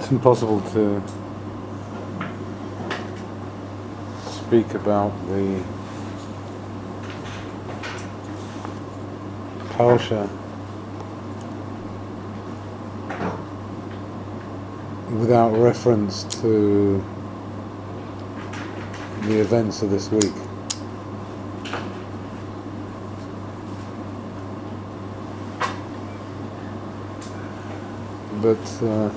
It's impossible to speak about the Parsha without reference to the events of this week. But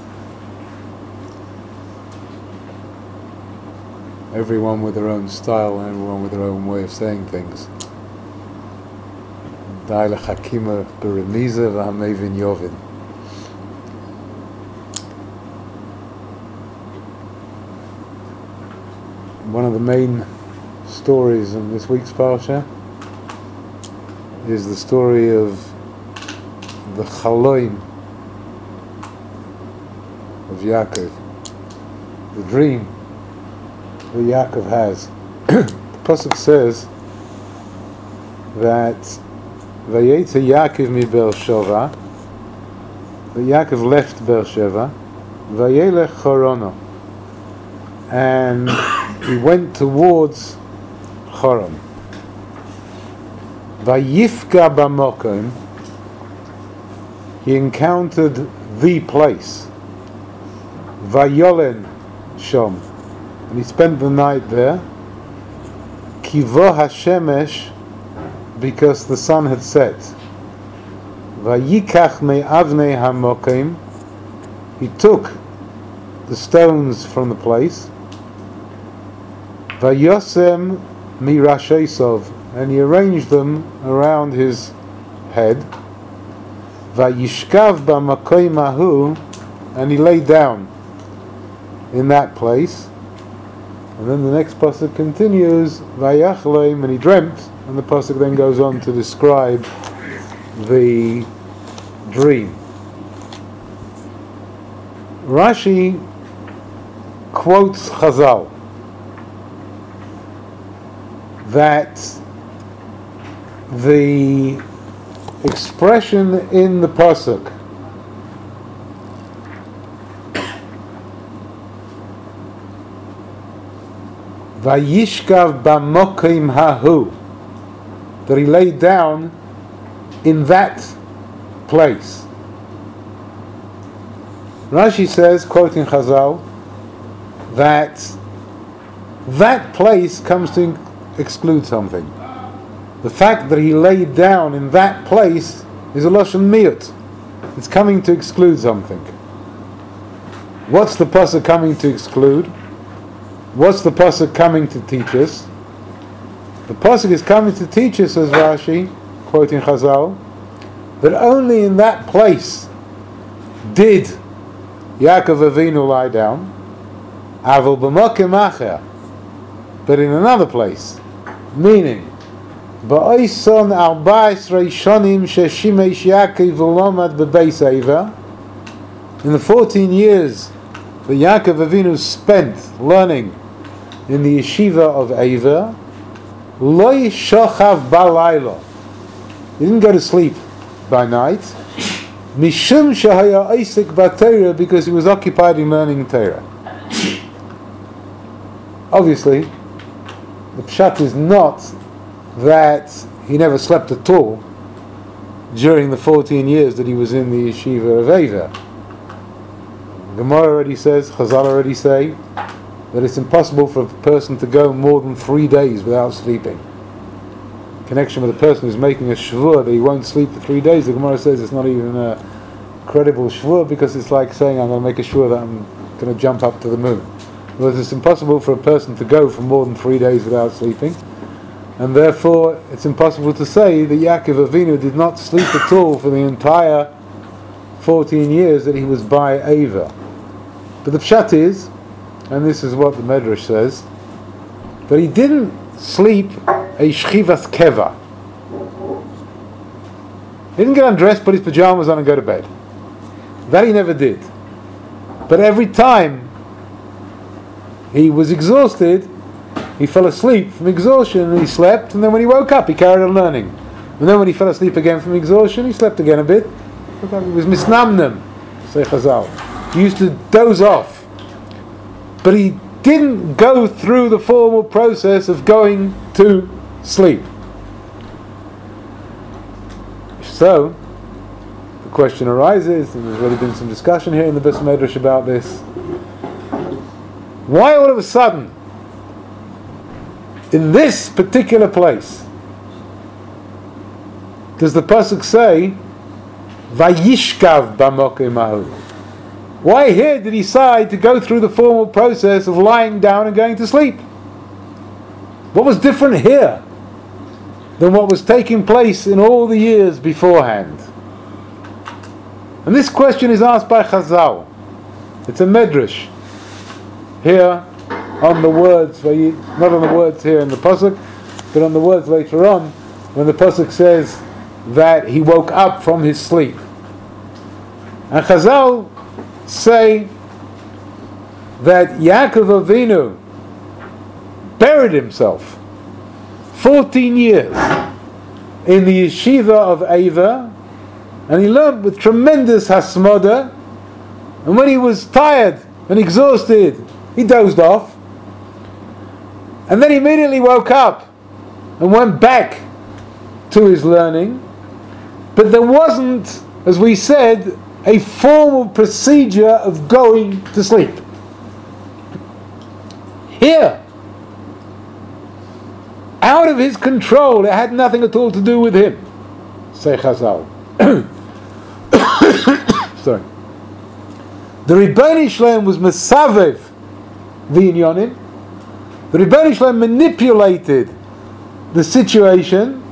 everyone with their own style and everyone with their own way of saying things. Dai lechakima beremiza v'hamevin yovin. One of the main stories in this week's Parsha is the story of the Chaloim of Yaakov, the dream that Yaakov has. The Pasuk says that Vayetze Yaakov mi Beersheva, that Yaakov left Beersheva, Vayelech Chorono, and he went towards Choron. Vayifka b'mokom, he encountered the place. Vayolen shom, and he spent the night there. Kivo hashemesh, because the sun had set. Vayikach me'avnei hamokim, he took the stones from the place. Vayosem mirashesov, and he arranged them around his head. Vayishkav b'makom ahu, and he lay down in that place. And then the next pasuk continues, Vayachleim, and he dreamt, and the pasuk then goes on to describe the dream. Rashi quotes Chazal that the expression in the pasuk Vayishkav b'mokim hahu, that he laid down in that place. Rashi says, quoting Chazal, that that place comes to exclude something. The fact that he laid down in that place is a lashon miyut. It's coming to exclude something. What's the pasuk coming to exclude? What's the pasuk coming to teach us? The pasuk is coming to teach us, says Rashi, quoting Chazal, that only in that place did Yaakov Avinu lie down, aval b'mokim acher, but in another place, meaning ba'oison 14 shonim sheshimesh Yaakov v'lomad b'beis Eiva, in the 14 years that Yaakov Avinu spent learning in the yeshiva of Eiva, lo yishochav balaylo, he didn't go to sleep by night, mishum shehaya oisik b'Torah, because he was occupied in learning Torah. Obviously, the pshat is not that he never slept at all during the 14 years that he was in the yeshiva of Eiva. Gemara already says, Chazal already say, that it's impossible for a person to go more than 3 days without sleeping. In connection with a person who's making a shvur that he won't sleep for 3 days, the Gemara says it's not even a credible shvur, because it's like saying I'm going to make a shvur that I'm going to jump up to the moon. But it's impossible for a person to go for more than 3 days without sleeping, and therefore it's impossible to say that Yaakov Avinu did not sleep at all for the entire 14 years that he was by Eiva. But the pshat is, and this is what the Medrash says, that he didn't sleep a shchivas keva. He didn't get undressed, put his pajamas on and go to bed. That he never did. But every time he was exhausted, he fell asleep from exhaustion, and he slept, and then when he woke up he carried on learning. And then when he fell asleep again from exhaustion, he slept again a bit. It was misnamnem, say Chazal. he used to doze off. But he didn't go through the formal process of going to sleep. So, the question arises, and there's already been some discussion here in the Beis Medrash about this. Why all of a sudden, in this particular place, does the pasuk say, "Vayishkav b'mokim hahu"? Why here did he decide to go through the formal process of lying down and going to sleep? What was different here than what was taking place in all the years beforehand? And this question is asked by Chazal. It's a medrash here on the words, not on the words here in the pasuk, but on the words later on when the pasuk says that he woke up from his sleep. And Chazal say that Yaakov Avinu buried himself 14 years in the yeshiva of Ava, and he learned with tremendous hasmoda, and when he was tired and exhausted, he dozed off, and then he immediately woke up and went back to his learning. But there wasn't, as we said, a formal procedure of going to sleep. Here, out of his control, it had nothing at all to do with him, say Chazal. Sorry. The Rebbeinu Shlem was mesavev v'inyonim. The Rebbeinu Shlem manipulated the situation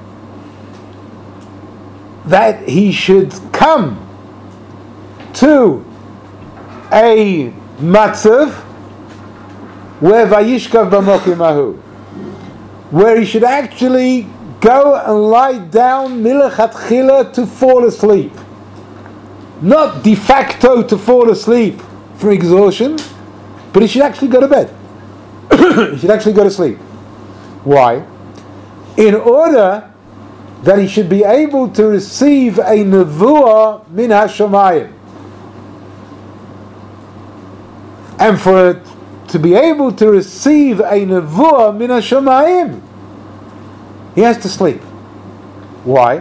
that he should come to a matzav where vayishkav b'mokim hahu, where he should actually go and lie down milechatchila to fall asleep, not de facto to fall asleep for exhaustion, but he should actually go to bed. He should actually go to sleep. Why? In order that he should be able to receive a nevuah min hashamayim. And for it to be able to receive a nevuah min hashamayim, he has to sleep. Why?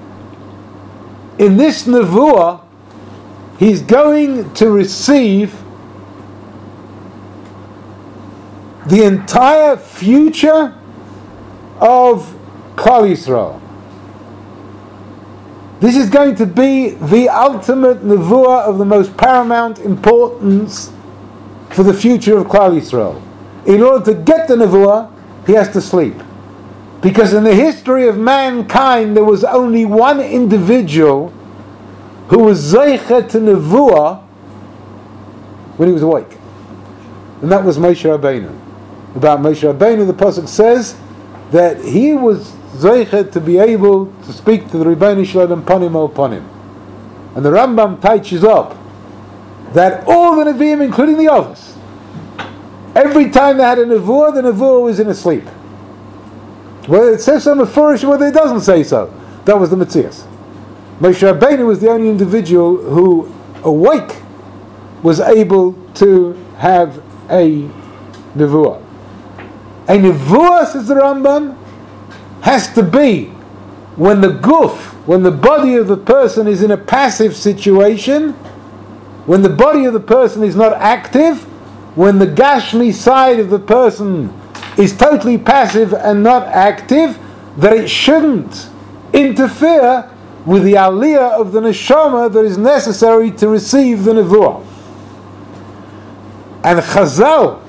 In this nevuah, he's going to receive the entire future of Klal Yisrael. This is going to be the ultimate nevuah of the most paramount importance for the future of Klal Yisrael. In order to get the nevuah, he has to sleep. Because in the history of mankind, there was only one individual who was zeicha to nevuah when he was awake. And that was Moshe Rabbeinu. About Moshe Rabbeinu, the pasuk says that he was zeicha to be able to speak to the Rebbeinu Shalom panim el panim. And the Rambam teaches up that all the Nevi'im, including the others, every time they had a nevuah, the nevuah was in a sleep. Whether it says so mefurish or whether it doesn't say so, that was the Metzias. Moshe Rabbeinu was the only individual who, awake, was able to have a nevuah. A nevuah, says the Rambam, has to be when the guf, when the body of the person is in a passive situation, when the body of the person is not active, when the gashmi side of the person is totally passive and not active, that it shouldn't interfere with the aliyah of the neshama that is necessary to receive the nevuah. And Chazal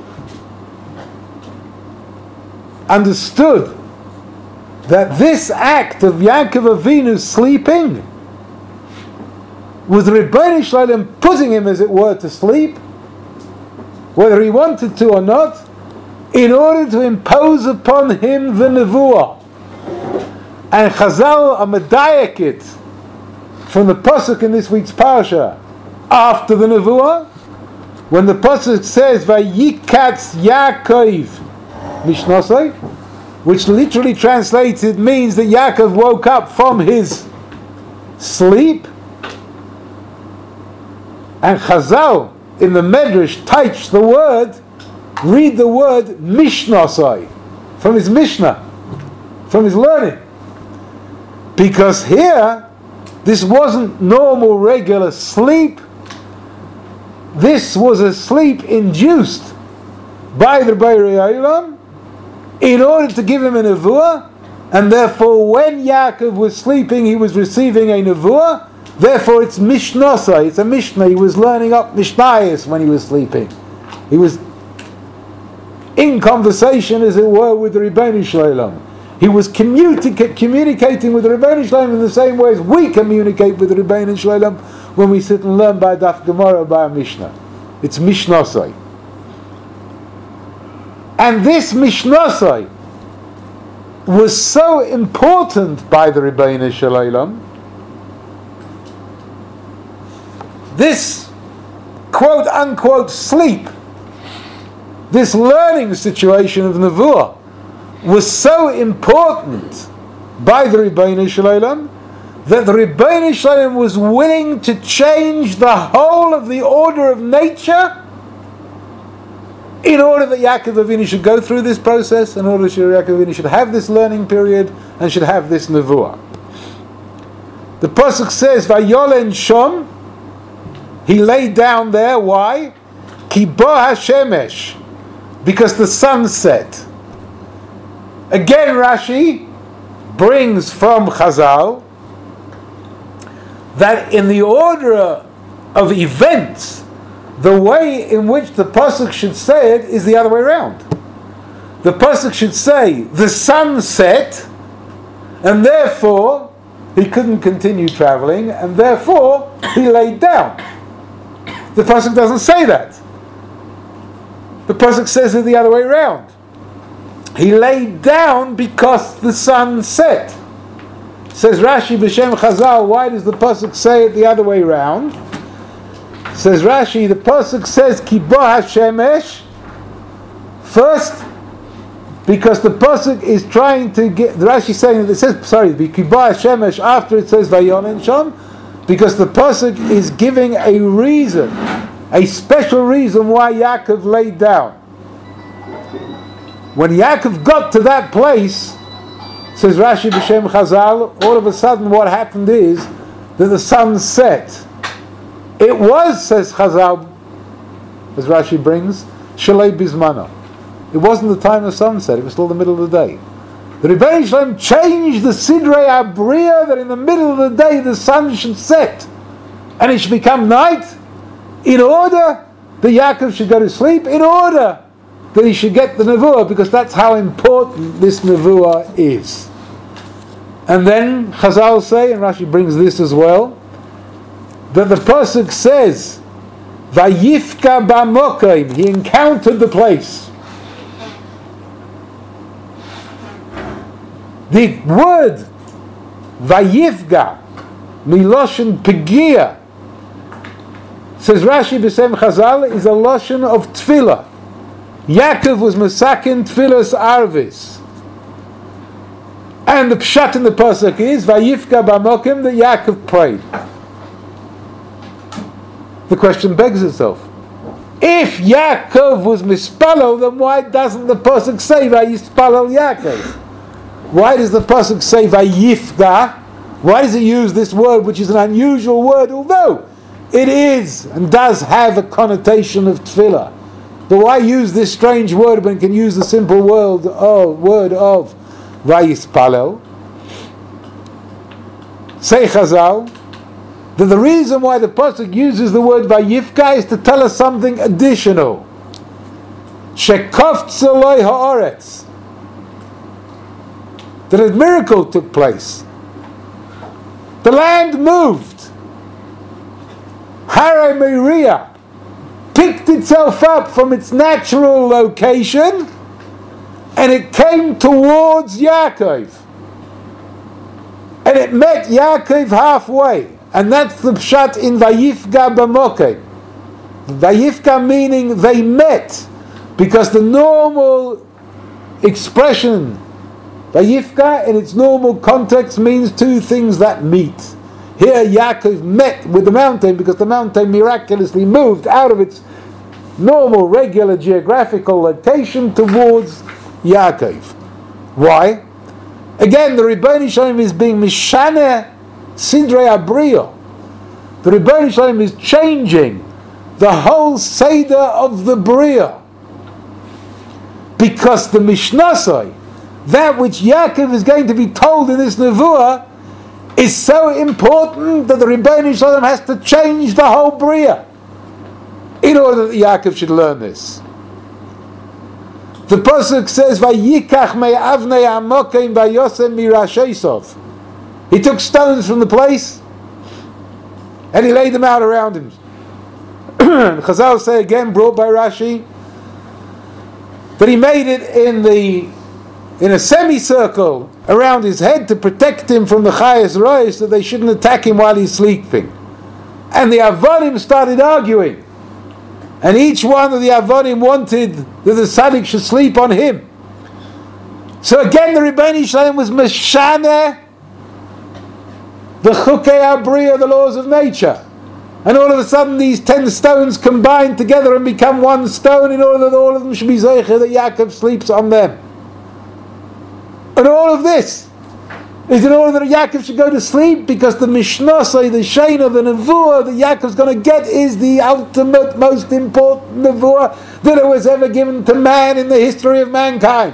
understood that this act of Yaakov Avinu sleeping was Rebbeinu Shalom putting him, as it were, to sleep, whether he wanted to or not, in order to impose upon him the nevuah. And Chazal are medayek it from the pasuk in this week's parsha after the nevuah, when the pasuk says Vayikatz Yaakov Mishnosai, which literally translated means that Yaakov woke up from his sleep. And Chazal in the Medrash touch the word, read the word Mishnasai from his Mishnah, from his learning. Because here, this wasn't normal, regular sleep. This was a sleep induced by the Borei Olam in order to give him a nevuah, and therefore when Yaakov was sleeping, he was receiving a nevuah. Therefore, it's Mishnasai, it's a Mishnah. He was learning up Mishnayos when he was sleeping. He was in conversation, as it were, with the Ribbono Shel Olam. He was communicating with the Ribbono Shel Olam in the same way as we communicate with the Ribbono Shel Olam when we sit and learn by Daf Gemara or by a Mishnah. It's Mishnasai. And this Mishnasai was so important by the Ribbono Shel Olam. This quote unquote sleep, this learning situation of Nevuah, was so important by the Ribbono Shel Olam that the Ribbono Shel Olam was willing to change the whole of the order of nature in order that Yaakov Avinu should go through this process, in order that Yaakov Avinu should have this learning period and should have this Nevuah. The Pasuk says, Vayolen Shom, he laid down there. Why? Ki bo hashemesh, because the sun set. Again, Rashi brings from Chazal that in the order of events, the way in which the pasuk should say it is the other way around. The pasuk should say the sun set, and therefore he couldn't continue traveling, and therefore he laid down. The pasuk doesn't say that. The pasuk says it the other way around. He laid down because the sun set. Says Rashi b'Shem Chazal, why does the pasuk say it the other way around? Says Rashi, the pasuk says Ki bo hashemesh. First, because the pasuk is trying to get, Rashi saying that it says, Ki bo hashemesh after it says Vayolen Shom, because the pasuk is giving a reason, a special reason why Yaakov laid down. When Yaakov got to that place, says Rashi b'Shem Chazal, all of a sudden what happened is that the sun set. It was, says Chazal, as Rashi brings, Shalei Bizmana. It wasn't the time of sunset, it was still the middle of the day. The Ribbono Shel Olam changed the Sidrei Abriya that in the middle of the day the sun should set and it should become night in order that Yaakov should go to sleep, in order that he should get the Nevuah, because that's how important this Nevuah is. And then Chazal say, and Rashi brings this as well, that the pasuk says, Vayifka b'mokaim, he encountered the place. The word Vayifga, miloshen pegia, says Rashi b'Shem Chazal, is a loshen of tefillah. Yaakov was masakin tefillas arvis. And the pshat in the pasuk is Vayifka b'mokaim, that Yaakov prayed. The question begs itself. If Yaakov was mispalo, then why doesn't the pasuk say Vayispalo Yaakov? Why does the pasuk say Vayifga? Why does it use this word, which is an unusual word, although it is and does have a connotation of tefillah? But why use this strange word when it can use the simple word of Vayispalo? Say Chazal that the reason why the pasuk uses the word Vayifka is to tell us something additional. Shekofts Eloi haaretz, that a miracle took place. The land moved. Hare Meriah picked itself up from its natural location and it came towards Yaakov. And it met Yaakov halfway. And that's the pshat in Vayifga b'mokaim. Vayifga meaning they met, because the normal expression Vayifga in its normal context means two things that meet. Here Yaakov met with the mountain because the mountain miraculously moved out of its normal, regular geographical location towards Yaakov. Why? Again, the Rebbeinu Shalom is being Mishane Sidrei Abriya. The Rebbeinu Shalom is changing the whole Seder of the Bria. Because the Mishnasai, that which Yaakov is going to be told in this Nevuah, is so important that the Rebbeinu Shalom has to change the whole Bria in order that Yaakov should learn this. The Pasuk says, "Vayikach me'avnei amokim vayosem mirasheisov." He took stones from the place and he laid them out around him. Chazal say again, brought by Rashi, that he made it in a semicircle around his head to protect him from the Chayas Rois, so they shouldn't attack him while he's sleeping. And the Avonim started arguing. And each one of the Avonim wanted that the Tzaddik should sleep on him. So again the Rebbeinu Shalom was Meshane, the Chukei Abriya, the laws of nature. And all of a sudden these 10 stones combine together and become one stone in order that all of them should be Zeicher, that Yaakov sleeps on them. And all of this is in order that Yaakov should go to sleep, because the Mishnasai, the Shena, the Nevuah that Yaakov's going to get is the ultimate, most important Nevuah that it was ever given to man in the history of mankind.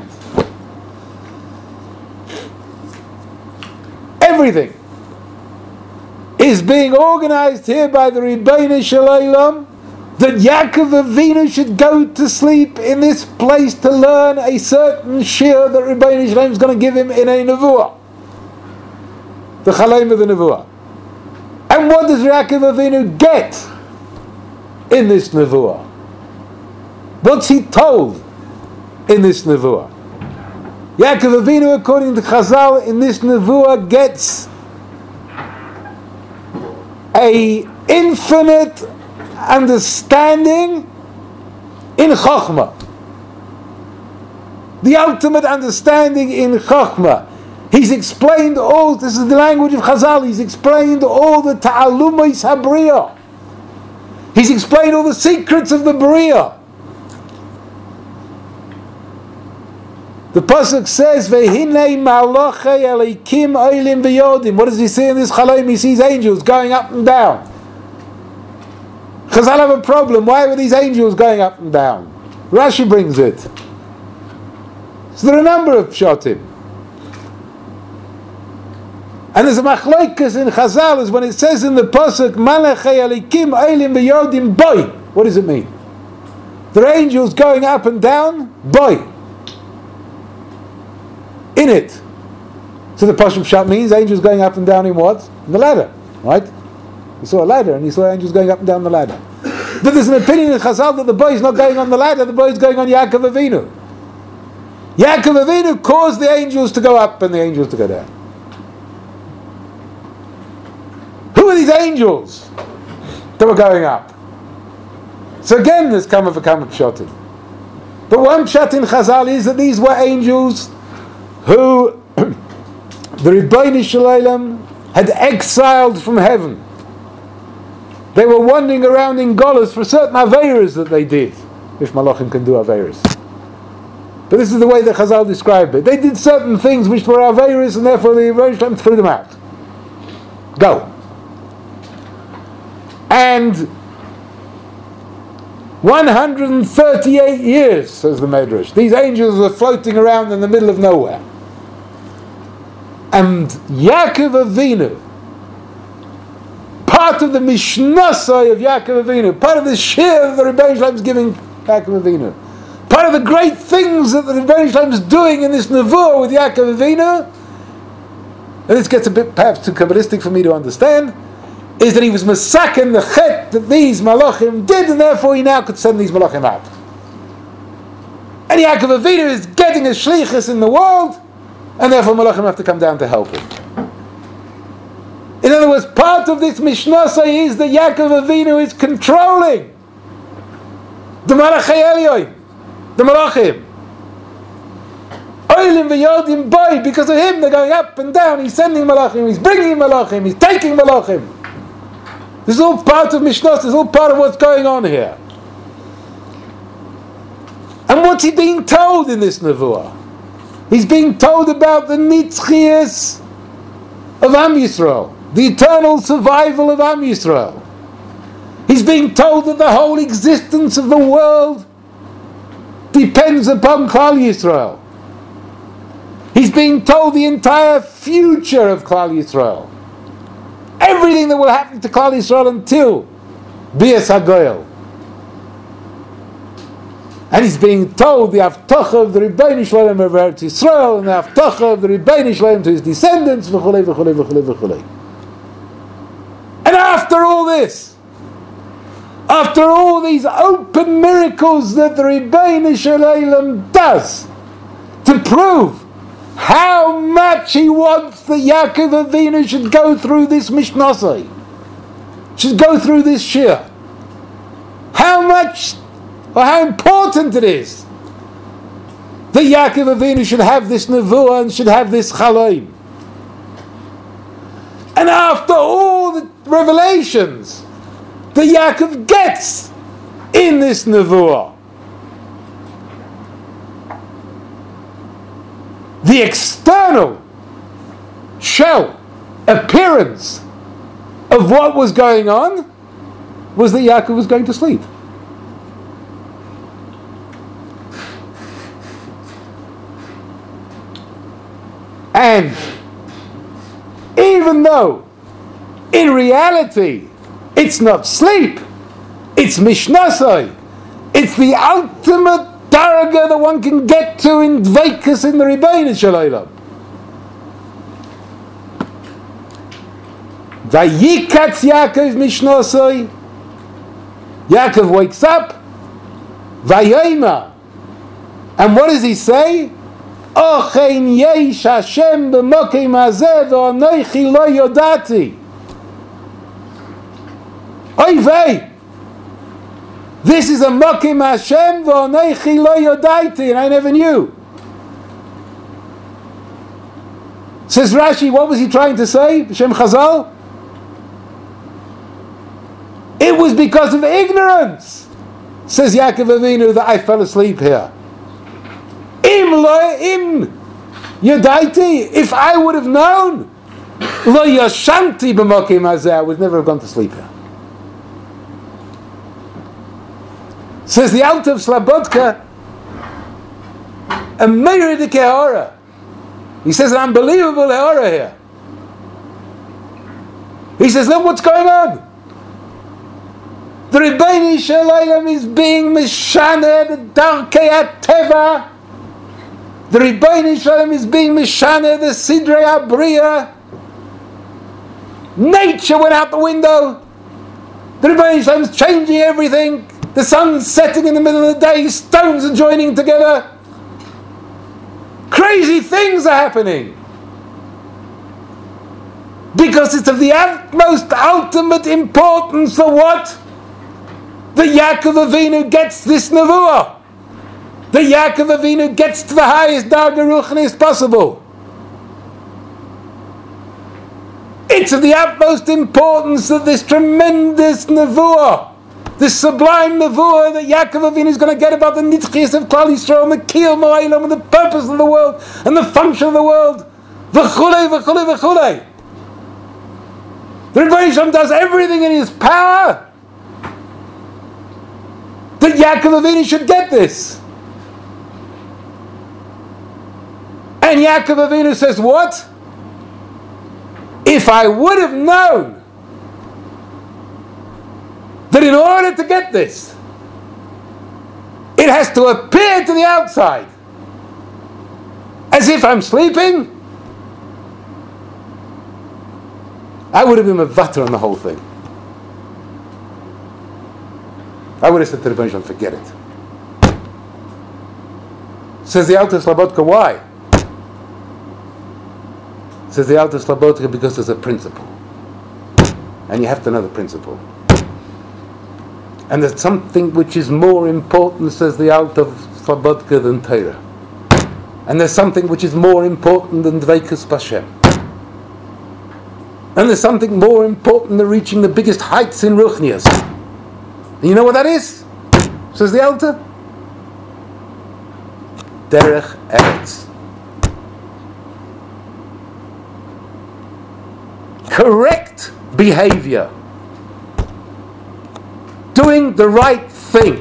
Everything is being organized here by the Rebbeinu Shalom, that Yaakov Avinu should go to sleep in this place to learn a certain shir that Rebbeinu Shalom is going to give him in a Nevuah. The Chalaim of the Nevuah. And what does Yaakov Avinu get in this Nevuah? What's he told in this Nevuah? Yaakov Avinu, according to Chazal, in this Nevuah gets a infinite understanding in Chokhmah. The ultimate understanding in Chokhmah. He's explained all, this is the language of Chazal, he's explained all the ta'alumais habriya. He's explained all the secrets of the Bria. The Pasuk says, Vehinei malachei elikim oilim v'yodim. What does he see in this Chalaim? He sees angels going up and down. Chazal have a problem. Why were these angels going up and down? Rashi brings it. So there are a number of pshatim. And there's a machlokes in Chazal is when it says in the Pasuk, Malachei elikim oilim v'yodim boy. What does it mean? There are angels going up and down, boy. In it. So the Pasuk Pshat means angels going up and down in what? In the ladder, right? He saw a ladder and he saw angels going up and down the ladder. But there's an opinion in Chazal that the boy is not going on the ladder, the boy is going on Yaakov Avinu. Yaakov Avinu caused the angels to go up and the angels to go down. Who are these angels that were going up? So again, there's come of a pshatim. But one pshat in Chazal is that these were angels who the Rebbeinu Shalom had exiled from heaven. They were wandering around in Golos for certain Aveiros that they did, if Malachim can do Aveiros. But this is the way that Chazal described it. They did certain things which were Aveiros, and therefore the Rebbeinu Shalom threw them out. Go. And 138 years, says the Medrash, these angels were floating around in the middle of nowhere. And Yaakov Avinu, part of the Mishnasai of Yaakov Avinu, part of the shir that the Rebbeinu Shalom is giving Yaakov Avinu, part of the great things that the Rebbeinu Shalom is doing in this Nevuah with Yaakov Avinu, and this gets a bit perhaps too Kabbalistic for me to understand, is that he was masaken the chet that these malachim did, and therefore he now could send these malachim out. And Yaakov Avinu is getting a shlichus in the world, and therefore malachim have to come down to help him. In other words, part of this Mishnasai is that Yaakov Avinu is controlling the Malachei Elyoim, the Malachim. Oilim v'yodim boy, because of him they're going up and down. He's sending malachim, he's bringing malachim, he's taking malachim. This is all part of Mishnah, this is all part of what's going on here. And what's he being told in this nevuah? He's being told about the nitzchias of Am Yisrael, the eternal survival of Am Yisrael. He's being told that the whole existence of the world depends upon Klal Yisrael. He's being told the entire future of Klal Yisrael. Everything that will happen to Klal Yisrael until Bias HaGoyel. And he's being told the Avtocha of the Rebbeinu Shalom of Eretz Yisrael and the Avtocha of the Rebbeinu Shalom to his descendants, v'chulei, v'chulei, v'chulei, v'chulei. And after all this, after all these open miracles that the Rebbeinu Shalom does to prove how much he wants that Yaakov Avinu should go through this Mishnasai, should go through this Shir, how much or how important it is that Yaakov Avinu should have this nevuah and should have this chalaim. And after all the revelations that Yaakov gets in this nevuah, the external shell appearance of what was going on was that Yaakov was going to sleep. And even though in reality it's not sleep, it's mishnasai, it's the ultimate daraga that one can get to in dveikus in the Rebbeinu Shalom. Vayikatz Yaakov mishnasai, Yaakov wakes up, vayayma, and what does he say? Ochein yesh Hashem b'mokim hazeh v'anoichi lo yodati. Oy vey, this is a mokim Hashem v'anoichi lo yodaiti, and I never knew. Says Rashi, what was he trying to say? B'shem Chazal? It was because of ignorance, says Yaakov Avinu, that I fell asleep here. Im yodaiti, if I would have known, lo yashanti b'mokim hazeh, I would never have gone to sleep here. Says the Alter of Slabodka, a myriad ha'ora. He says an unbelievable ha'ora here. He says, look what's going on. The Rebbeinu Shalom is being mishaneh the darkei hateva. The Rebbeinu Shalom is being mishaneh the sidrei habriya. Nature went out the window. The Rebbeinu Shalom is changing everything. The sun's setting in the middle of the day, stones are joining together. Crazy things are happening. Because it's of the utmost ultimate importance for what? That Yaakov Avinu gets this nevuah. That Yaakov Avinu gets to the highest darga ruchnis possible. It's of the utmost importance that this tremendous nevuah, this sublime nevuah that Yaakov Avinu is going to get about the nitzchias of Klal Yisrael and the kiyum ha'olam and the purpose of the world and the function of the world, v'chulei, v'chulei, v'chulei. The Rebbeinu Shalom does everything in his power that Yaakov Avinu should get this. And Yaakov Avinu says, what? If I would have known that in order to get this, it has to appear to the outside as if I'm sleeping, I would have been mevater on the whole thing. I would have said to the Rebbeinu Shalom, forget it. Says the Alter Slabodka, why? Says the Alter Slabodka, because there's a principle. And you have to know the principle. And there's something which is more important, says the Alter Slabodka, than Torah. And there's something which is more important than Dveikus B'Hashem. And there's something more important than reaching the biggest heights in Ruchnias. And you know what that is? Says the Alter. Derech Eretz. Correct behavior. Doing the right thing.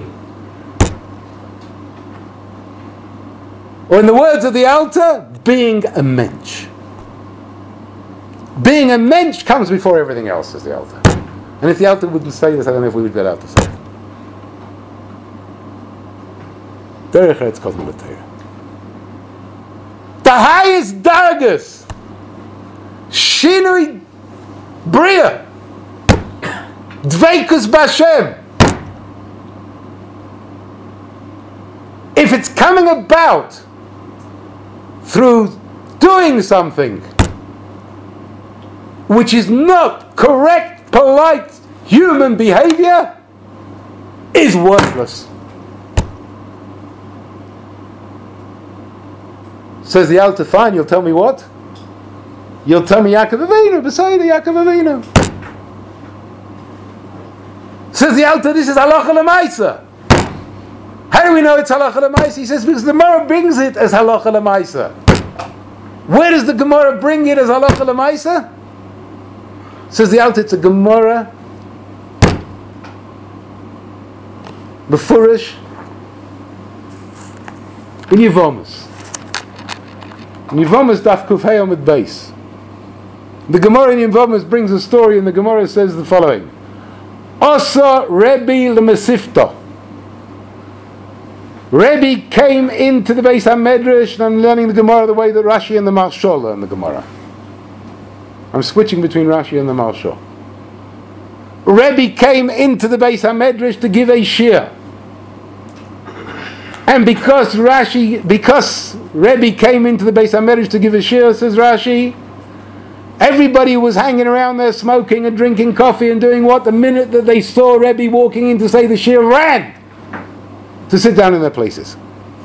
Or in the words of the Alter, being a mensch. Being a mensch comes before everything else, says the Alter. And if the Alter wouldn't say this, I don't know if we would be allowed to say it. Derech Eretz Kodem L'Torah. The highest dargas, Shinui Bria, Dveikus B'Hashem. If it's coming about through doing something which is not correct, polite human behavior, is worthless. Says the Alter, fine, you'll tell me what? You'll tell me Yaakov Avinu, beside Yaakov Avinu. Says the Alter, this is halacha l'maisa. How do we know it's halacha l'maisa? He says because the Gemara brings it as halacha l'maisa. Where does the Gemara bring it as halacha l'maisa? Says the Alter, it's a Gemara befurish in Yevomus. In Yevomus daf kuf hey amud beis. The Gemara in Yevomus brings a story, and the Gemara says the following: Asa Rebbe l'Mesifta. Rebbe came into the Beis HaMedrash, and I'm learning the Gemara the way that Rashi and the Maharshal learn the Gemara. I'm switching between Rashi and the Maharshal. Rebbe came into the Beis HaMedrash to give a shir. And because Rebbe came into the Beis HaMedrash to give a shir, says Rashi, everybody was hanging around there smoking and drinking coffee and doing what? The minute that they saw Rebbe walking in to say the shir, ran to sit down in their places.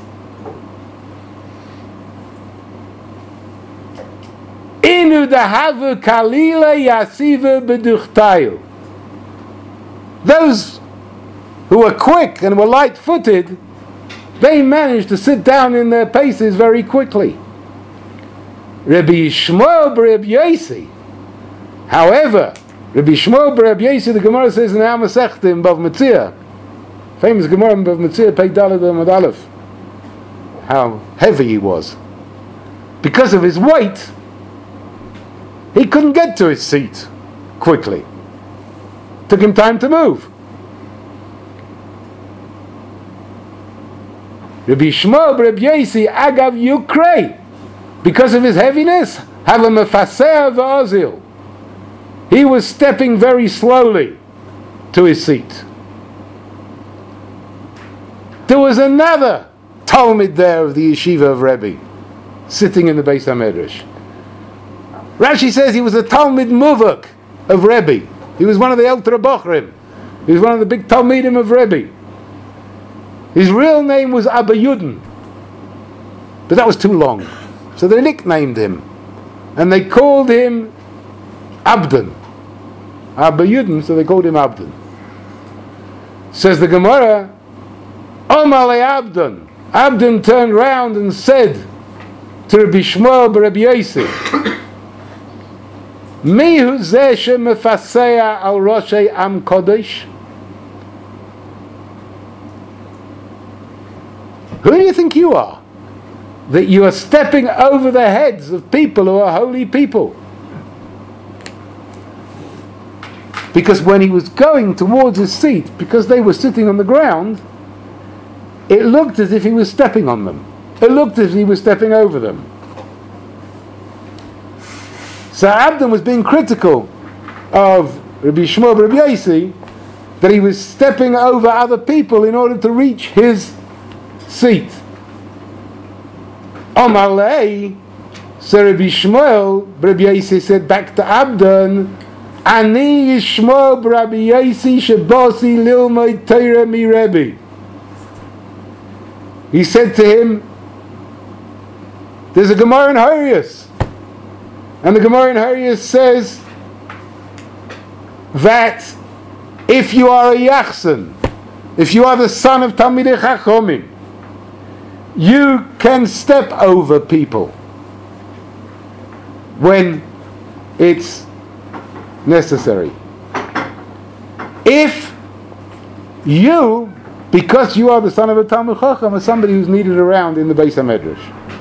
Inu dahavu kalila yasiva beduchtayu. Those who were quick and were light-footed, they managed to sit down in their places very quickly. Rabbi Yishmael b'Reb Yosi. However, Rabbi Yishmael b'Reb Yosi, the Gemara says in our Masechta in Bav Metzia, famous Gemara in Bav Metzia, Pei Daled Amud Aleph, how heavy he was. Because of his weight, he couldn't get to his seat quickly. Took him time to move. Rabbi Yishmael b'Reb Yosi agav yukrei, because of his heaviness, have a mefaseh v'ozil. He was stepping very slowly to his seat. There was another Talmid there of the yeshiva of Rebbe, sitting in the Beis HaMedrash. Rashi says he was a Talmid Muvak of Rebbe. He was one of the Elter Bochrim. He was one of the big Talmidim of Rebbe. His real name was Abba Yudin, but that was too long. So they nicknamed him, and they called him Abdon. Abba Yudin, so they called him Abdon. Says the Gemara, Omar le Abdon. Abdon turned round and said to Rabbi Yishmael b'Reb Yosi, Mi hu zeh shemefasea al roshei am kodesh? Who do you think you are, that you are stepping over the heads of people who are holy people? Because when he was going towards his seat, because they were sitting on the ground, it looked as if he was stepping on them. It looked as if he was stepping over them. So Abdon was being critical of Rabbi Yishmael b'Reb Yosi, that he was stepping over other people in order to reach his seat. Omar lei, so Rabbi Yishmael b'Reb Yosi said back to Abdon, Ani Yishmael b'Rabbi Yosi shebosi lilmod Torah mi Rebbe. He said to him, There's a Gemara in Harius, and the Gemara in Harius says that if you are a Yachsan, if you are the son of Talmidei Chachomim, you can step over people when it's necessary. If you, because you are the son of a Talmid Chacham, are somebody who's needed around in the Beis HaMedrash.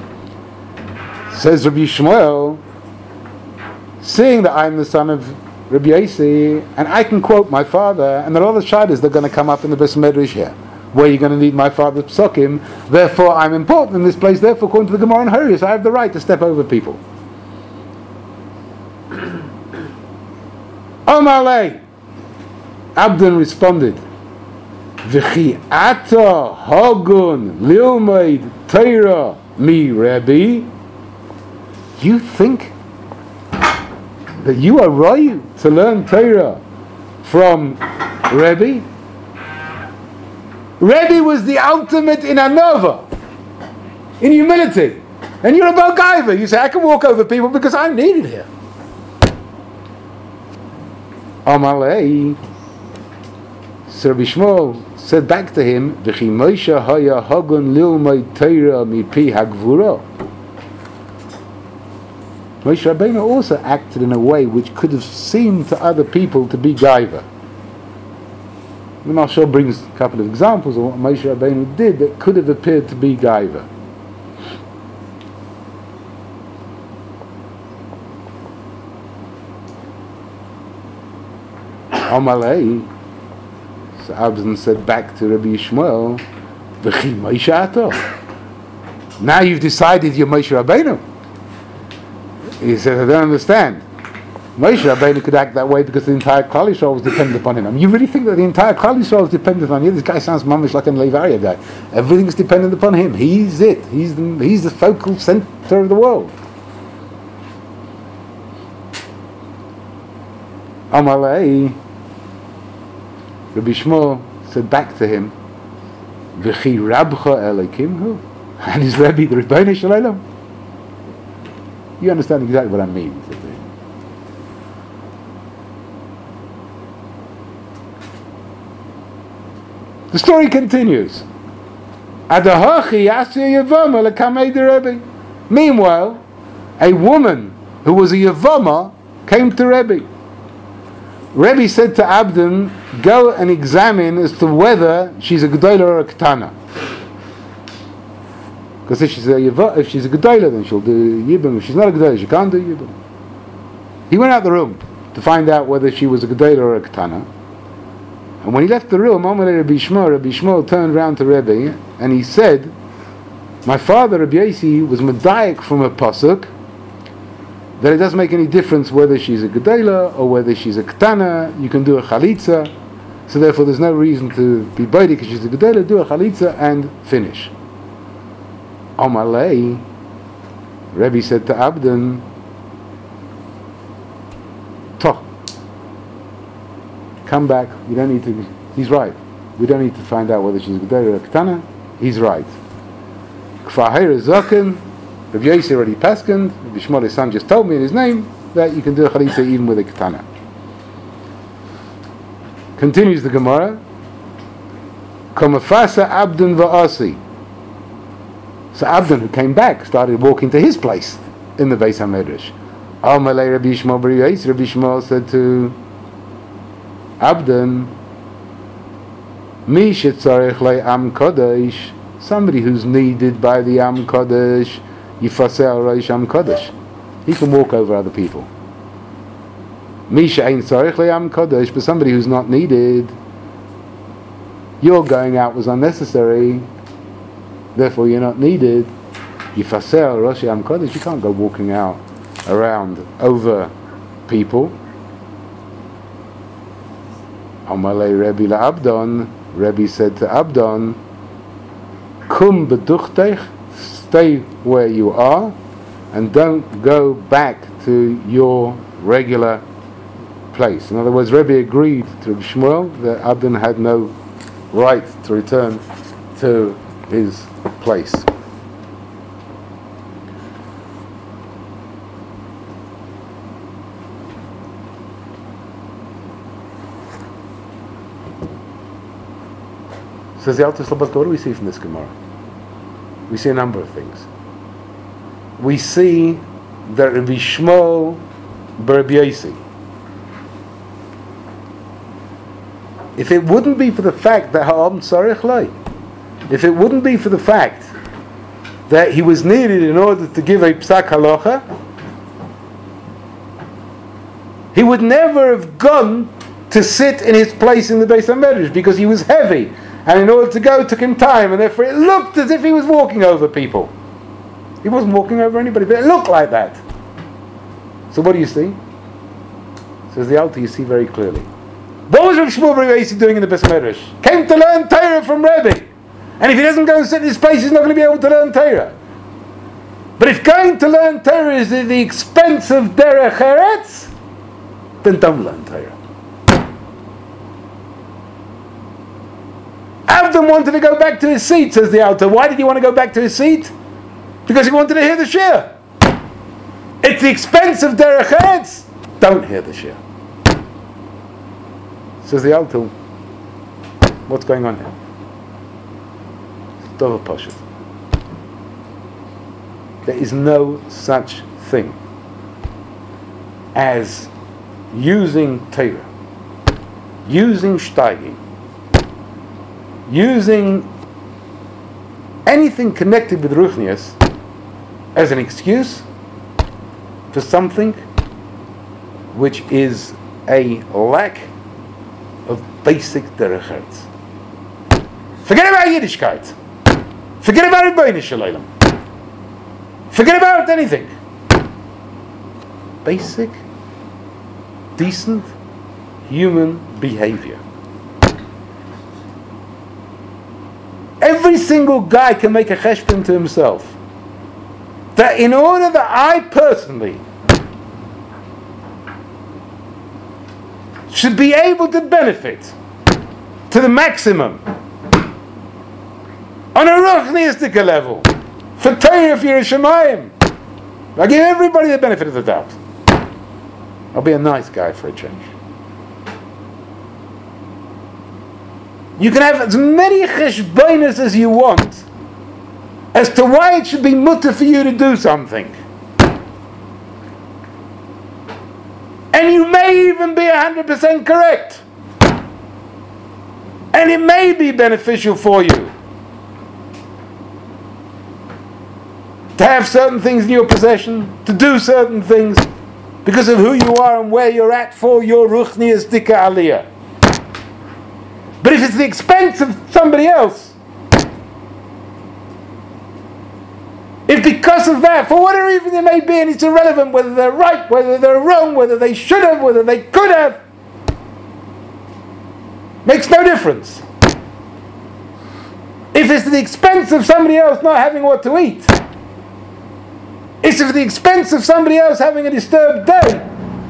Says Rabbi Shmuel, seeing that I'm the son of Rabbi Yossi, and I can quote my father, and there are other shaylas that are going to come up in the Beis HaMedrash here, where you're going to need my father's psukim, therefore I'm important in this place, therefore according to the Gemara in Harius, I have the right to step over people. Omalei, Abdon responded, V'chi ata hagun lilmaid teira mi Rebbe. You think that you are right to learn Torah from Rebbe? Rebbe was the ultimate in anova, in humility. And you're a Balgaiva. You say, I can walk over people because I'm needed here. Amalei, Sir Rabbi Shmuel said back to him, V'chi Moshe haya hagun lilmay Torah mipi hagvura. Moshe Rabbeinu also acted in a way which could have seemed to other people to be gaiva. The Mashal brings a couple of examples of what Moshe Rabbeinu did that could have appeared to be gaiva. Amalei, so Abzan said back to Rabbi Yishmael, V'chi Moshe ato. Now you've decided you're Moshe Rabbeinu. He said, I don't understand. Moshe Rabbeinu could act that way because the entire Klal Yisrael was dependent upon him. I mean, you really think that the entire Klal Yisrael is dependent on you? This guy sounds mamish like a Levaria guy. Everything's dependent upon him. He's it. He's the focal center of the world. Amalei, Rabbi Shmuel said back to him, V'chi Rabcha Elokim, and his Rebbe, the Rebbeinu Shalom. You understand exactly what I mean. The story continues. Meanwhile, a woman who was a Yavama came to Rebbe. Rebbe said to Abdon, go and examine as to whether she's a Gedolah or a Ketana. Because if she's a Gedolah, then she'll do Yibam. If she's not a Gedolah, she can't do Yibam. He went out the room to find out whether she was a Gedolah or a Ketana. And when he left the room, Rabbi Shmuel turned round to Rebbe and he said, my father, Rabbi Yossi, was medayik from a pasuk that it doesn't make any difference whether she's a Gedolah or whether she's a Ketana. You can do a Chalitza. So therefore there's no reason to be baidik because she's a Gedolah. Do a Chalitza and finish. Amalei, Rebbe said to Abdon, Toh, come back, you don't need to, he's right. We don't need to find out whether she's a Gedolah or a Ketana. He's right. Kfar Heira Zoken, Rabbi Yossi already paskened, Rabbi Shmuel his son just told me in his name that you can do a Chalitza even with a Ketana. Continues the Gemara, Komafasa Abdon Va'asi. So Abdon, who came back, started walking to his place in the Beis HaMedrash. Amalei Rabbi Yishmael Bar Yossi, Rabbi Yishmael said to Abdon, Mi shetzarech le'am kodesh, somebody who's needed by the Am Kodesh, Yifaseh al Reish Am Kodesh. He can walk over other people. Mi she'ein tzarech le'am kodesh, but somebody who's not needed, your going out was unnecessary, therefore you're not needed. Yifaseh al Reish Am Kodesh, you can't go walking out around over people. Amalei Rebbe la'Abdon, Rebbe said to Abdon, Kum beduchtech, stay where you are, and don't go back to your regular place. In other words, Rebbe agreed to Shmuel that Abdon had no right to return to his place. Says the Alter Slabodka, what do we see from this Gemara? We see a number of things. We see that Rabbi Shmuel bar Rabbi Yossi, if it wouldn't be for the fact that Ha'am Tzarech Loi, if it wouldn't be for the fact that he was needed in order to give a Psak Halacha, he would never have gone to sit in his place in the Beis HaMedrash because he was heavy, and in order to go it took him time, and therefore it looked as if he was walking over people. He wasn't walking over anybody, but it looked like that. So what do you see? Says the Alter, you see very clearly. What was Rav Shmuel bar Rabbi Yossi doing in the Beis HaMedrash? Came to learn Torah from Rebbe. And if he doesn't go and sit in his place, he's not going to be able to learn Torah. But if going to learn Torah is at the expense of Derech Eretz, then don't learn Torah. Avdon wanted to go back to his seat, says the Alter. Why did he want to go back to his seat? Because he wanted to hear the Shir. It's the expense of Derech Eretz. Don't hear the Shir. Says the Alter, what's going on here? Dover Pashut. There is no such thing as using Torah, using Steiging, using anything connected with Ruchnius as an excuse for something which is a lack of basic Derech Eretz. Forget about Yiddishkeit. Forget about Rebbeinu Shalom. Forget about anything. Basic, decent human behavior. Every single guy can make a cheshbon to himself that in order that I personally should be able to benefit to the maximum on a ruchniistic level for Torah for Yerushalayim, I give everybody the benefit of the doubt. I'll be a nice guy for a change. You can have as many cheshbonos as you want as to why it should be mutter for you to do something. And you may even be 100% correct. And it may be beneficial for you to have certain things in your possession, to do certain things because of who you are and where you're at for your ruchnias dika aliyah. But if it's the expense of somebody else, if because of that, for whatever reason it may be, and it's irrelevant whether they're right, whether they're wrong, whether they should have, whether they could have, makes no difference. If it's at the expense of somebody else not having what to eat, it's at the expense of somebody else having a disturbed day,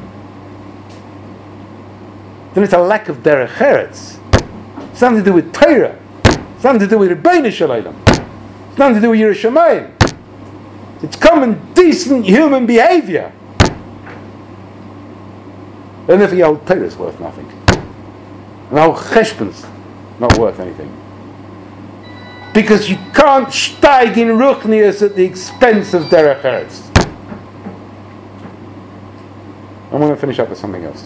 then it's a lack of derech eretz. Something to do with Torah, something to do with Rebbeinu Shalom, something to do with Yerushalayim. It's common, decent human behavior. And if your whole Torah is worth nothing, and the whole cheshbon's not worth anything, because you can't steig in ruchnius at the expense of derech eretz. I'm going to finish up with something else.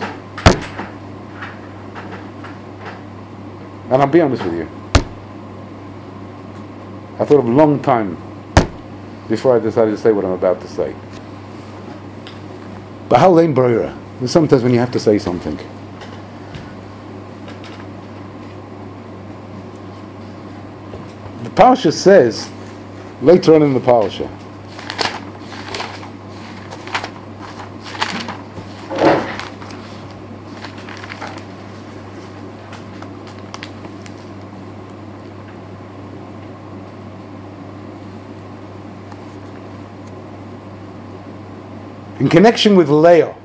And I'll be honest with you. I thought of a long time before I decided to say what I'm about to say. But how lame broira. There's sometimes when you have to say something. The Parsha says, later on in the Parsha, in connection with Leah,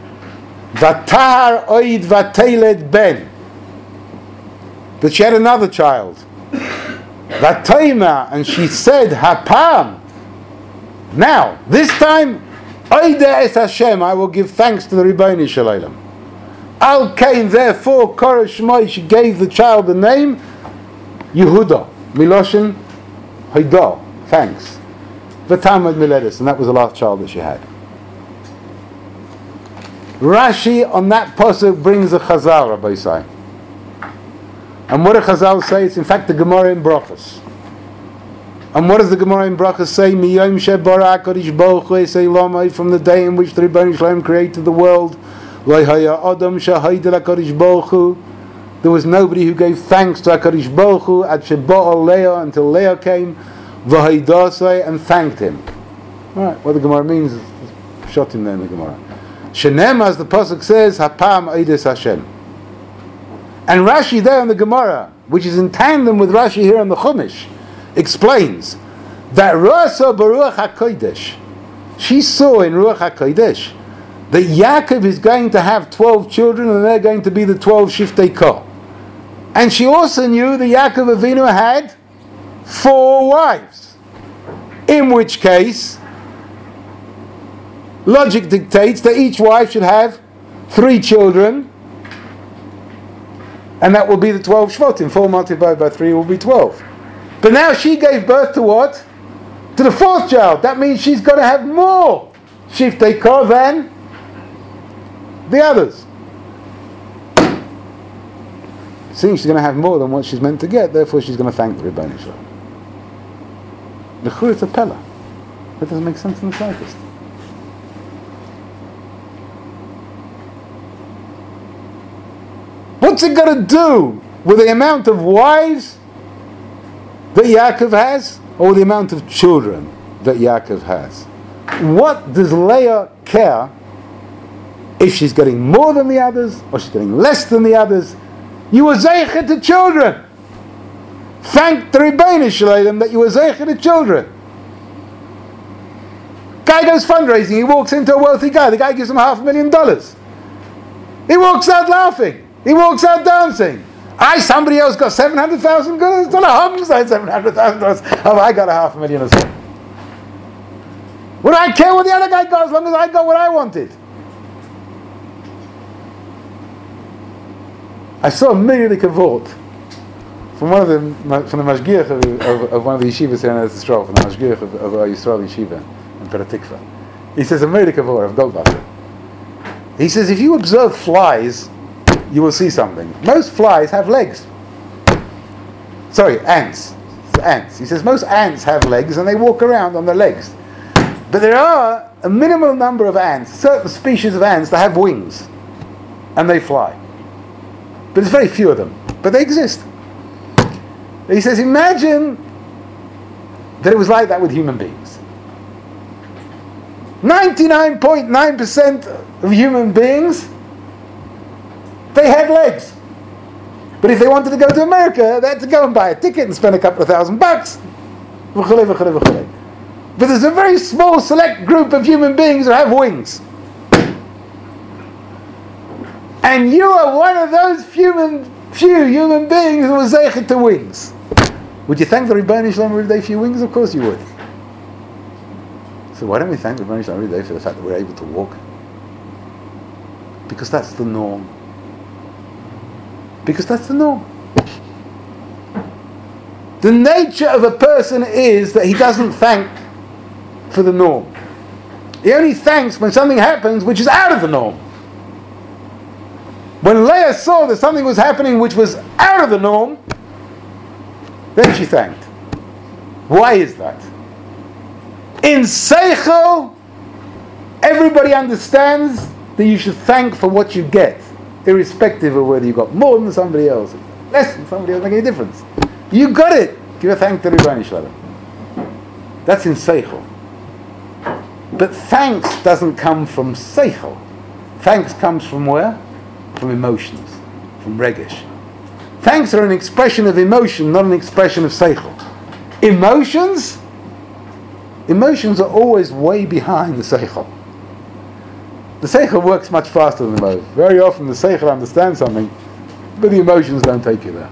Vatar oid vateled ben, that she had another child, Vatoima, and she said, Hapam, now, this time, oide es Hashem, I will give thanks to the Rebbeinu Shalom. Al Kain, therefore, Korah Shmoi, she gave the child the name, Yehuda, Miloshin, Haidah, thanks. V'tamad Miledis, and that was the last child that she had. Rashi on that pasuk brings a chazal, Rabbi Yisai. And what do chazal say? It's in fact the Gemara in Brachos. And what does the Gemara in Brachos say? Miyom shebara HaKadosh Baruch Hu Esei Lamai, from the day in which the Rebbeinu Shalom created the world. Lo haya adam shahayda HaKadosh Baruch Hu. There was nobody who gave thanks to HaKadosh Baruch Hu at Sheba'al Leah, until Leah came, v'haydasei, and thanked him. Right, what the Gemara means is shot in there in the Gemara. Shenem, as the pasuk says, Hapam Eides Hashem. And Rashi there in the Gemara, which is in tandem with Rashi here in the Chumash, explains that Rasa Baruch HaKodesh, she saw in Ruach HaKodesh that Yaakov is going to have 12 children and they're going to be the 12 Shiftei Kol. And she also knew that Yaakov Avinu had 4 wives. In which case, logic dictates that each wife should have 3 children, and that will be the 12 Shvatim. 4 multiplied by 3 will be 12. But now she gave birth to what? To the 4th child. That means she's got to have more Shiftei Kol than the others. Seeing she's going to have more than what she's meant to get, therefore she's going to thank the Rebbeinu Shalom. The Chur is a Pella. That doesn't make sense in the slightest. What's it got to do with the amount of wives that Yaakov has, or the amount of children that Yaakov has? What does Leah care if she's getting more than the others, or she's getting less than the others? You were zeicher to children. Thank the Rebbeinu Shalom that you were zeicher to children. Guy goes fundraising, he walks into a wealthy guy, the guy gives him $500,000. He walks out laughing, he walks out dancing. Somebody else got $700,000. It's not a homicide, $700,000. Oh, I got $500,000 as well. Would I care what the other guy got as long as I got what I wanted? I saw a million kavod from the mashgiach of one of the yeshivas here in Eretz Yisrael, from the mashgiach of Yisrael Yeshiva in Petah Tikva. He says a million kavod of Goldbach. He says if you observe flies, you will see something. Most flies have legs. Sorry, ants. It's ants. He says most ants have legs and they walk around on their legs. But there are a minimal number of ants, certain species of ants that have wings and they fly. But there's very few of them. But they exist. He says, imagine that it was like that with human beings. 99.9% of human beings, they had legs. But if they wanted to go to America, they had to go and buy a ticket and spend a couple of $1,000. But there's a very small select group of human beings who have wings. And you are one of those few human beings who are zeichet to wings. Would you thank the Rebbeinu Shalom every day for your wings? Of course you would. So why don't we thank the Rebbeinu Shalom every day for the fact that we're able to walk? Because that's the norm. Because that's the norm. The nature of a person is that he doesn't thank for the norm. He only thanks when something happens which is out of the norm. When Leah saw that something was happening which was out of the norm, then she thanked. Why is that? In Seichel, everybody understands that you should thank for what you get, irrespective of whether you got more than somebody else, less than somebody else, make any difference. You got it. Give a thank to the Rebbeinu Shalom. That's in Seichel. But thanks doesn't come from Seichel. Thanks comes from where? From emotions, from regesh. Thanks are an expression of emotion, not an expression of seichel. Emotions are always way behind the seichel. The seichel works much faster than the emotion. Very often the seichel understands something, but the emotions don't take you there.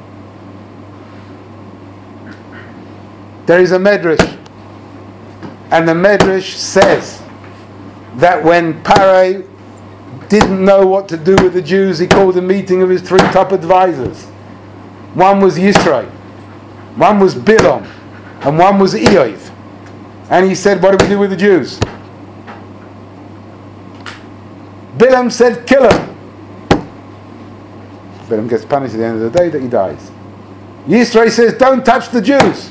There is a medrash, and the medrash says that when Parai didn't know what to do with the Jews, he called a meeting of his 3 top advisors. One was Yisrael, One was Bilam, and one was Eoth. And he said, what do we do with the Jews? Bilam said, kill him. Bilam gets punished at the end of the day that he dies. Yisro says, don't touch the Jews.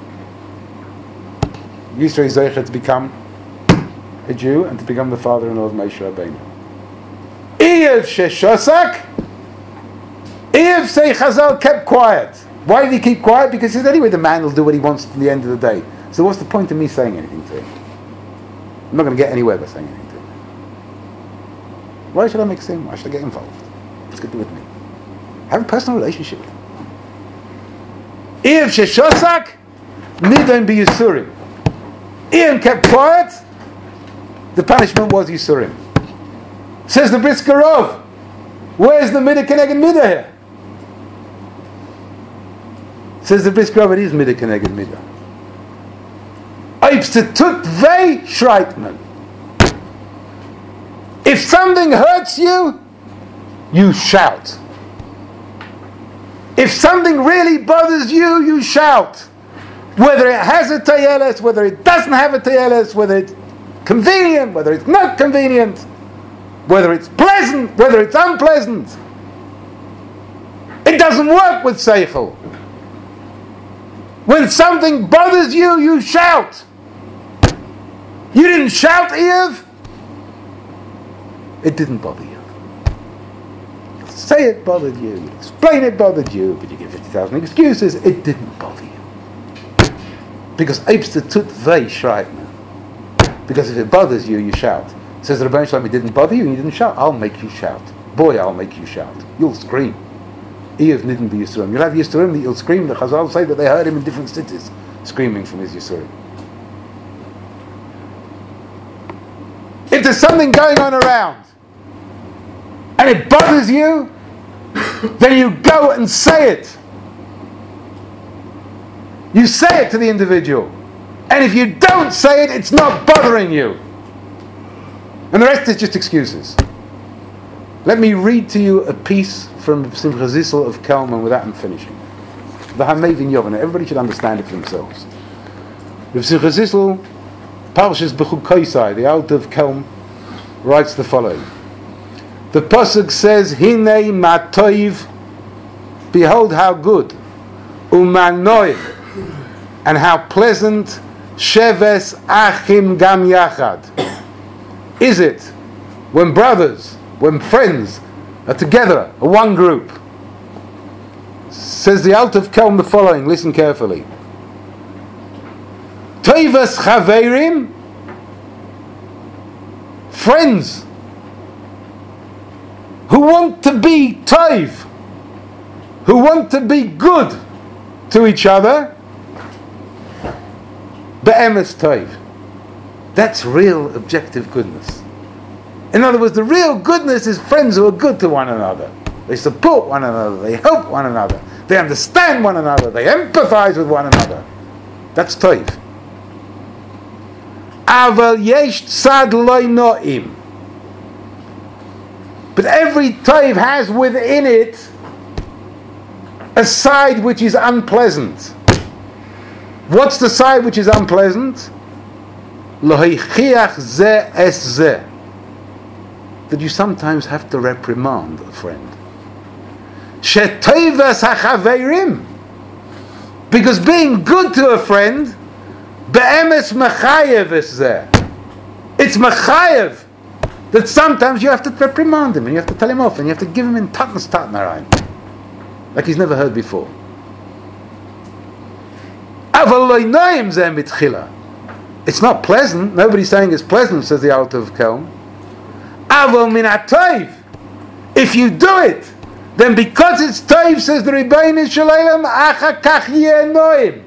Yisro is zeicher to become a Jew and to become the father-in-law of Moshe Rabbeinu. Eoth sheshosak. Eoth, say Chazal, kept quiet. Why did he keep quiet? Because he said, anyway, the man will do what he wants at the end of the day. So what's the point of me saying anything to him? I'm not going to get anywhere by saying anything to him. Why should I mix him? Why should I get involved? What's going to do with me? Have a personal relationship with him. Eoth sheshosak, nidon be Yisurim. Eoth kept quiet. The punishment was Yisurim. Says the Brisker Rov, where's the Midah Keneged Midah here? Says the Brisker Rov, it is Midah Keneged Midah. Eibstetut vei Shreitman. If something hurts you, you shout. If something really bothers you, you shout. Whether it has a tayeles, whether it doesn't have a tayeles, whether it's convenient, whether it's not convenient, whether it's pleasant, whether it's unpleasant. It doesn't work with seichel. When something bothers you, you shout. You didn't shout, Eoth. It didn't bother you. You say it bothered you, you explain it bothered you, but you give 50,000 excuses. It didn't bother you. Because Eibstetut vei Shreitman. Because if it bothers you, you shout. Says the Rebbeinu Shalom, it didn't bother you and you didn't shout. I'll make you shout. Boy, I'll make you shout. You'll scream. Eoth didn't be Yisurim. You'll have Yisurim that you'll scream. The Chazal say that they heard him in different cities screaming from his Yisurim. If there's something going on around and it bothers you, then you go and say it. You say it to the individual. And if you don't say it, it's not bothering you. And the rest is just excuses. Let me read to you a piece from Simcha Zissel of Kelm, with that I'm finishing. The Hamevin Yovana. Everybody should understand it for themselves. Rav Simcha Zissel, Parshas Bechukoisai, the Alt of Kelm, writes the following. The Pasuk says, Hinei matoiv, behold how good, umanoiv, and how pleasant, sheves achim gam yachad. Is it when brothers, when friends are together, a one group? Says the Alt of Kelm the following, listen carefully. Toivas chaverim, friends who want to be toiv, who want to be good to each other, be'emes toiv. That's real objective goodness. In other words, the real goodness is friends who are good to one another. They support one another, they help one another, they understand one another, they empathize with one another. That's toiv. Aval yesh tzad loy no'im. But every toiv has within it a side which is unpleasant. What's the side which is unpleasant? Lohichiach ze es ze. That you sometimes have to reprimand a friend. Shetoivas hachaverim. Because being good to a friend, be'emes mechayev es ze. It's mechayev that sometimes you have to reprimand him and you have to tell him off and you have to give him in tatnas tatnaraim, like he's never heard before. Aval lo noim ze mitchila. It's not pleasant. Nobody's saying it's pleasant, says the Alt of Kelm. Aval min ha'toiv. If you do it, then because it's toiv, says the Rebbeinu Shalom, acha kach yeh noim.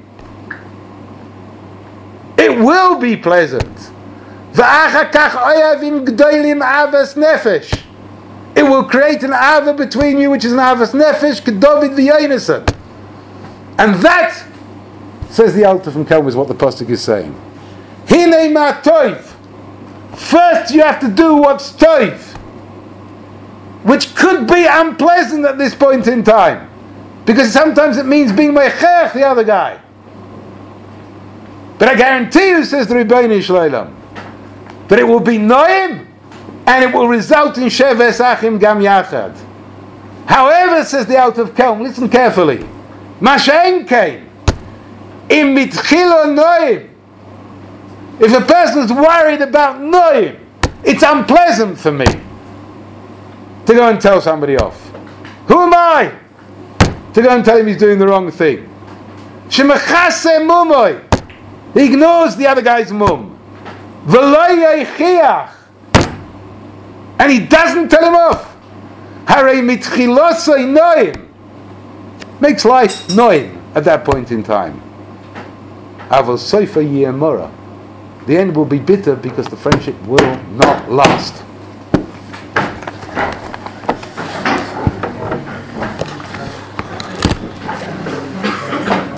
It will be pleasant. V'acha kach oyavim gdoilim avas nefesh. It will create an ava between you, which is an avas nefesh, kedovid v'yonesan. And that, says the Alter from Kelm, is what the pasuk is saying. Hinei ma toiv. First you have to do what's toiv, which could be unpleasant at this point in time. Because sometimes it means being meichech the other guy. But I guarantee you, says the Rebbeinu Shloim, that it will be noim, and it will result in sheves achim gam yachad. However, says the Out of Kelm, listen carefully, Mashen came, im mitchilo noim. If a person is worried about noim, it's unpleasant for me to go and tell somebody off. Who am I to go and tell him he's doing the wrong thing? Shemachase mumoy. He ignores the other guy's mum. V'lo yechiach. And he doesn't tell him off. Harei mitchilosoi noim. Makes life noim at that point in time. Avos soifa yemora. The end will be bitter because the friendship will not last.